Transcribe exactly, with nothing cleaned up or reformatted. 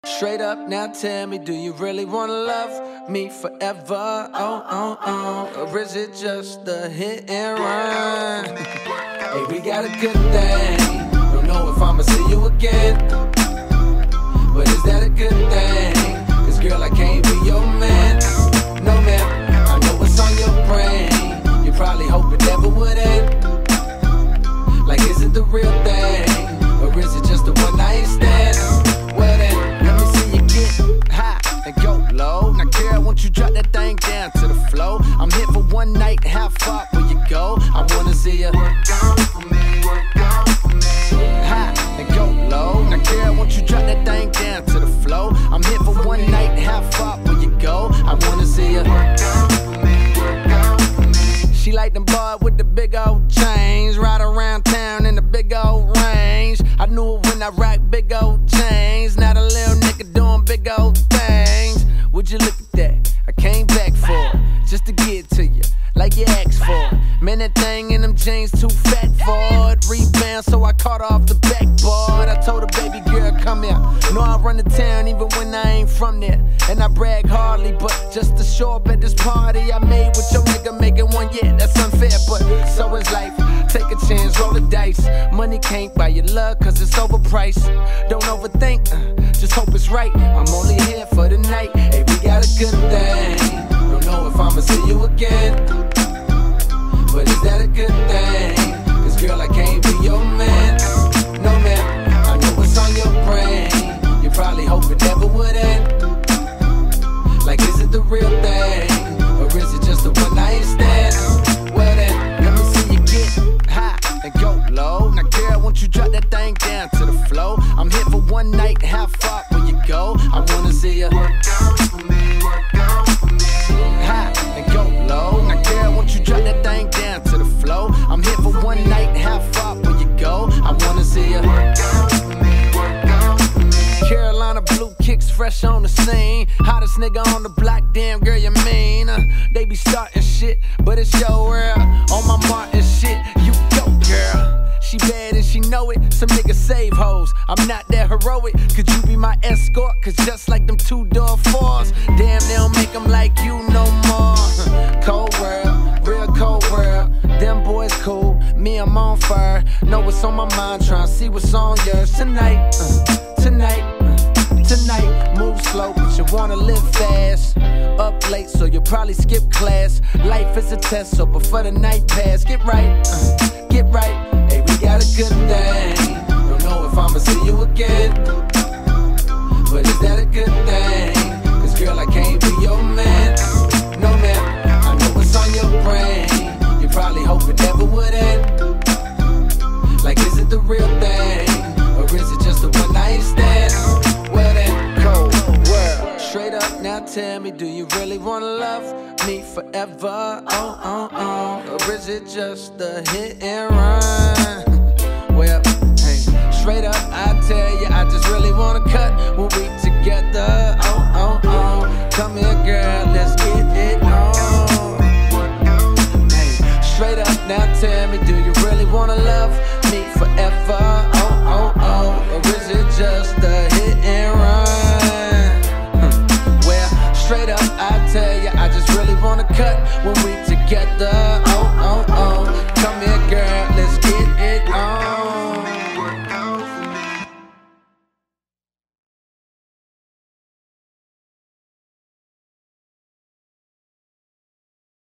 Straight up, now tell me, do you really wanna love me forever? Oh, oh, oh, or is it just a hit and run? Hey, we got a good thing. Don't know if I'ma see you again, but is that a good thing? Cause girl, I can't be your man. No man, I know what's on your brain. You probably hope it never would end. Like, is it the real thing? Or is it just a one night stand? Well then, let me see you get high and go low. Now girl, won't you drop that thing down to the floor? I'm here for one night, how far will you go? I wanna see you work out for me, work out for me. High and go low. Now girl, won't you drop that thing down to the floor? I'm here for one night, how far will you go? I wanna see you work out for me, work out for me. She like them boys with the big old chains, ride around town in the big old range. I knew it when I rock big old chains. Now the little nigga doing big old things. Would you look at that? I came back for it, just to get to you, like you asked for it. Man, that thing in them jeans too fat for it. Rebound, so I caught off the backboard. I told her, baby girl, come here. Know I run the town even when I ain't from there. And I brag hardly, but just to show up at this party I made with your nigga making one, yeah, that's unfair, but so is life. Take a chance, roll the dice. Money can't buy your love, cause it's overpriced. Don't overthink, uh, just hope it's right. I'm only here for the night. Hey, we got a good thing. Don't know if I'ma see you again, but is that a good thing? Cause girl, I can't be your man. No man, I know what's on your brain. You probably hope it never would end. Like, is it the real thing? Or is it just a one night stand? Well then, let me see you get high and go low. Now girl, won't you drop that thing down to the floor? I'm here for one night, how far will you go? I wanna see you work out for me, work out for me. High and go low. Now girl, won't you drop that thing down to the floor? I'm here for one night, how far will you go? I wanna see you work out for me, work out for me. Carolina blue kicks fresh on the scene. Hottest nigga on the block, damn girl, you mean? Uh, they be starting shit, but it's your world. On my Martin shit, you go, girl. She bad and she know it, some niggas save hoes. I'm not that heroic, could you be my escort? Cause just like them two-door fours, damn, they don't make them like you no more. Cold world, real cold world. Them boys cool, me I'm on fire. Know what's on my mind, tryna see what's on yours. Tonight, uh, tonight, uh, tonight. Move slow, but you wanna live fast. Up late, so you'll probably skip class. Life is a test, so before the night pass, get right, uh, get right. Hey, we got a good thing. Don't know if I'ma see you again, but is that a good thing? Cause girl, I can't be your man. No man, I know what's on your brain. You probably hope it never would end. Like, is it the real thing? Or is it just a one night stand? Well then, cold world. Straight up, now tell me, do you really wanna love me forever? Oh, oh, oh. Or is it just a hit and run? Well, hey, straight up, I tell you, I just really wanna cut when we